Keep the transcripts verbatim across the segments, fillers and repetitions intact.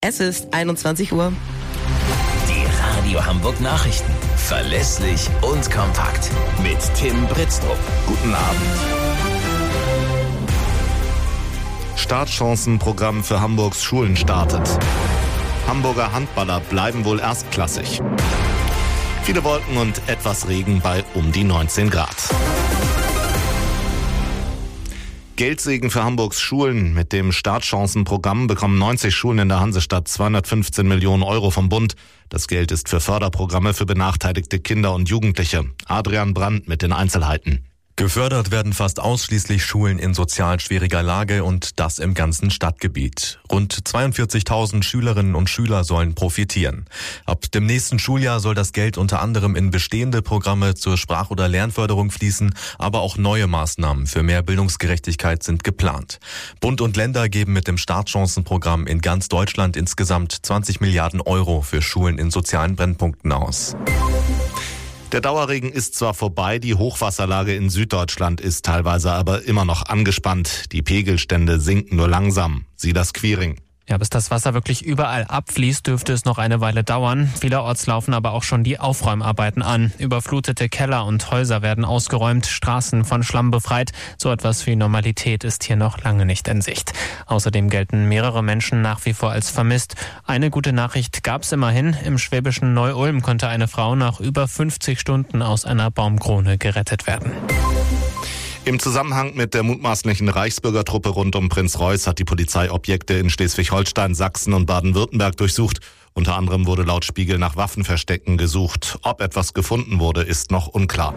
Es ist einundzwanzig Uhr. Die Radio Hamburg Nachrichten. Verlässlich und kompakt. Mit Tim Britztrup. Guten Abend. Startchancenprogramm für Hamburgs Schulen startet. Hamburger Handballer bleiben wohl erstklassig. Viele Wolken und etwas Regen bei um die neunzehn Grad. Geldsegen für Hamburgs Schulen. Mit dem Startchancenprogramm bekommen neunzig Schulen in der Hansestadt zweihundertfünfzehn Millionen Euro vom Bund. Das Geld ist für Förderprogramme für benachteiligte Kinder und Jugendliche. Adrian Brandt mit den Einzelheiten. Gefördert werden fast ausschließlich Schulen in sozial schwieriger Lage und das im ganzen Stadtgebiet. Rund zweiundvierzigtausend Schülerinnen und Schüler sollen profitieren. Ab dem nächsten Schuljahr soll das Geld unter anderem in bestehende Programme zur Sprach- oder Lernförderung fließen, aber auch neue Maßnahmen für mehr Bildungsgerechtigkeit sind geplant. Bund und Länder geben mit dem Startchancenprogramm in ganz Deutschland insgesamt zwanzig Milliarden Euro für Schulen in sozialen Brennpunkten aus. Der Dauerregen ist zwar vorbei, die Hochwasserlage in Süddeutschland ist teilweise aber immer noch angespannt. Die Pegelstände sinken nur langsam. Sieh das Quiring. Ja, bis das Wasser wirklich überall abfließt, dürfte es noch eine Weile dauern. Vielerorts laufen aber auch schon die Aufräumarbeiten an. Überflutete Keller und Häuser werden ausgeräumt, Straßen von Schlamm befreit. So etwas wie Normalität ist hier noch lange nicht in Sicht. Außerdem gelten mehrere Menschen nach wie vor als vermisst. Eine gute Nachricht gab es immerhin. Im schwäbischen Neu-Ulm konnte eine Frau nach über fünfzig Stunden aus einer Baumkrone gerettet werden. Im Zusammenhang mit der mutmaßlichen Reichsbürgertruppe rund um Prinz Reuß hat die Polizei Objekte in Schleswig-Holstein, Sachsen und Baden-Württemberg durchsucht. Unter anderem wurde laut Spiegel nach Waffenverstecken gesucht. Ob etwas gefunden wurde, ist noch unklar.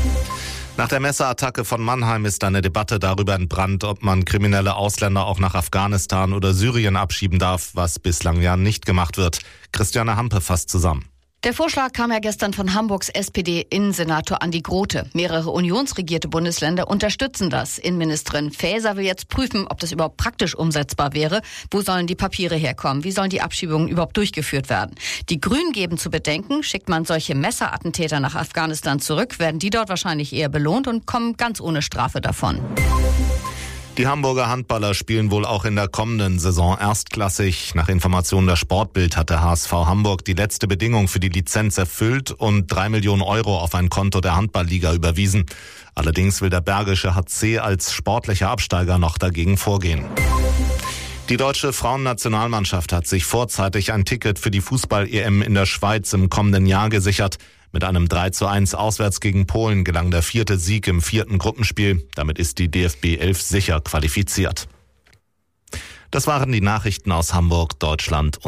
Nach der Messerattacke von Mannheim ist eine Debatte darüber entbrannt, ob man kriminelle Ausländer auch nach Afghanistan oder Syrien abschieben darf, was bislang ja nicht gemacht wird. Christiane Hampe fasst zusammen. Der Vorschlag kam ja gestern von Hamburgs S P D-Innensenator Andi Grote. Mehrere unionsregierte Bundesländer unterstützen das. Innenministerin Faeser will jetzt prüfen, ob das überhaupt praktisch umsetzbar wäre. Wo sollen die Papiere herkommen? Wie sollen die Abschiebungen überhaupt durchgeführt werden? Die Grünen geben zu bedenken, schickt man solche Messerattentäter nach Afghanistan zurück, werden die dort wahrscheinlich eher belohnt und kommen ganz ohne Strafe davon. Die Hamburger Handballer spielen wohl auch in der kommenden Saison erstklassig. Nach Informationen der Sportbild hat der H S V Hamburg die letzte Bedingung für die Lizenz erfüllt und drei Millionen Euro auf ein Konto der Handballliga überwiesen. Allerdings will der Bergische H C als sportlicher Absteiger noch dagegen vorgehen. Die deutsche Frauennationalmannschaft hat sich vorzeitig ein Ticket für die Fußball-E M in der Schweiz im kommenden Jahr gesichert. Mit einem drei zu eins auswärts gegen Polen gelang der vierte Sieg im vierten Gruppenspiel. Damit ist die D F B elf sicher qualifiziert. Das waren die Nachrichten aus Hamburg, Deutschland und